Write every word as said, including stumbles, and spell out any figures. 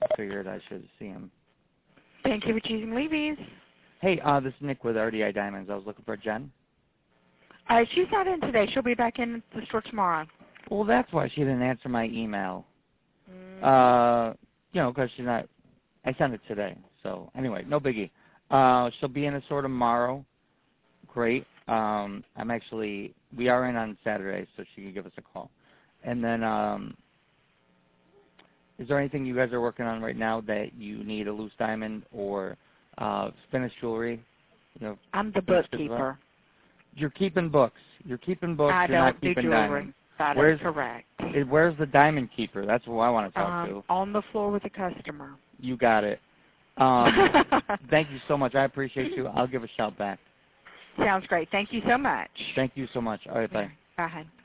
figured I should see him. Thank you for choosing Levy's. Hey, uh, this is Nick with R D I Diamonds. I was looking for Jen. Uh, she's not in today. She'll be back in the store tomorrow. Well, that's why she didn't answer my email. Mm. Uh, you know, because she's not. I sent it today. So anyway, no biggie. Uh, she'll be in the store tomorrow. Great. Um, I'm actually. We are in on Saturday, so she can give us a call. And then, um, is there anything you guys are working on right now that you need a loose diamond or uh, finished jewelry? You know, I'm the bookkeeper. You're keeping books. You're keeping books. I You're don't not do keeping jewelry. diamonds. That where's, is correct. It, where's the diamond keeper? That's what I want to talk um, to. On the floor with the customer. You got it. Um, thank you so much. I appreciate you. I'll give a shout back. Sounds great. Thank you so much. Thank you so much. All right, bye. Bye.